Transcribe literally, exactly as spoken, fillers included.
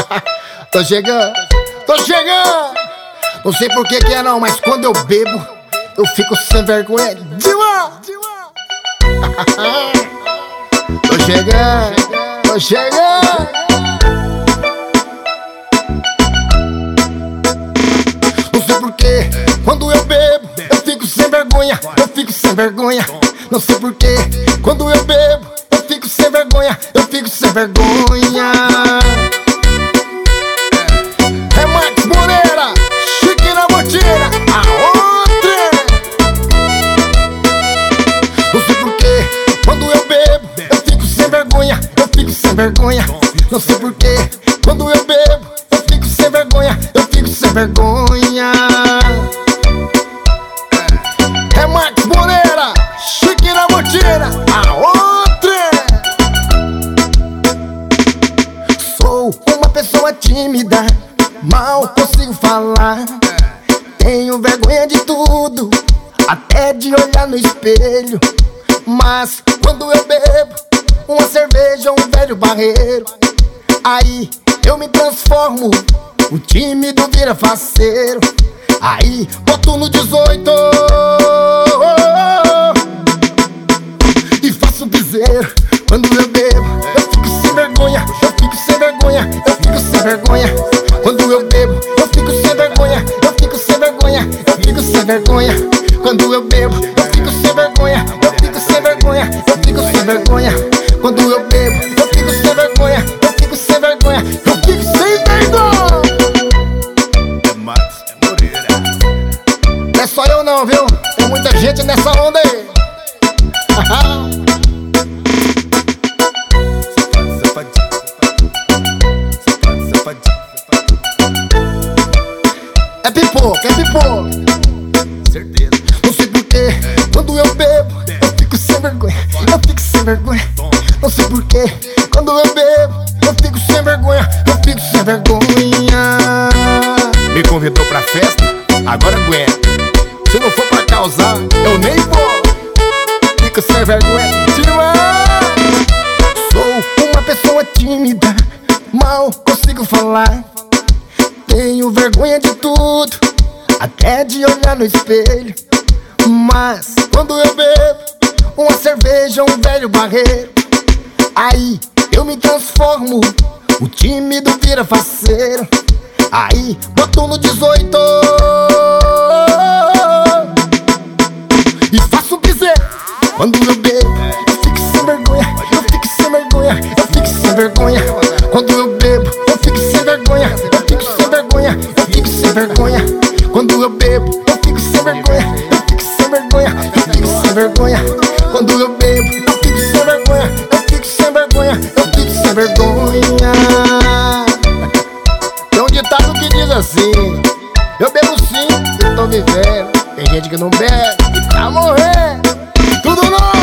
Tô chegando, tô chegando. Não sei por que que é não, mas quando eu bebo eu fico sem vergonha demais. Tô chegando, tô chegando. Não sei por que quando eu bebo eu fico sem vergonha, eu fico sem vergonha. Não sei por que quando eu bebo eu fico sem vergonha, eu fico sem vergonha. É Max Moreira, Chique na botina, a outra. Não sei por que quando eu bebo eu fico sem vergonha, eu fico sem vergonha. Não sei por que quando eu bebo eu fico sem vergonha, eu fico sem vergonha. É Max Moreira, Chique na botina, a outra. Sou uma pessoa tímida, mal consigo falar. Tenho vergonha de tudo, até de olhar no espelho. Mas quando eu bebo uma cerveja, um velho barreiro, aí eu me transformo, o tímido vira faceiro. Aí boto no dezoito e faço piseiro. Quando eu bebo eu fico sem vergonha, eu fico sem vergonha, eu fico sem vergonha. Quando eu bebo eu fico sem vergonha, eu fico sem vergonha, eu fico sem vergonha. Quando eu bebo eu fico sem vergonha, eu fico sem vergonha, eu fico sem vergonha. Quando eu bebo eu fico sem vergonha, eu fico sem vergonha, eu fico sem vergonha. É Max Moreira. Não é só eu não, viu? Tem muita gente nessa onda aí. É pipoca, é pipoca. Certeza. Não sei por que quando eu bebo eu fico sem vergonha, eu fico sem vergonha. Não sei por que quando eu bebo eu fico sem vergonha, eu fico sem vergonha. Me convidou pra festa? Agora aguenta. Se não for pra causar, eu nem vou. Fico sem vergonha demais. Sou uma pessoa tímida, mal consigo falar. Tenho vergonha de tudo, até de olhar no espelho. Mas quando eu bebo uma cerveja, um velho barreiro, aí eu me transformo, o tímido vira faceiro. Aí boto no dezoito e faço um piseiro. Quando eu bebo eu fico sem vergonha, eu fico sem vergonha, eu fico sem vergonha. Quando eu bebo eu fico sem vergonha, eu fico sem vergonha, eu fico sem vergonha. Quando eu bebo eu fico sem vergonha, eu fico sem vergonha, eu fico sem vergonha. Quando eu bebo eu fico sem vergonha, eu fico sem vergonha, eu fico sem vergonha. Tem um ditado que diz assim: eu bebo sim, eu tô vivendo. Tem gente que não bebe e tá morrendo. Tudo novo.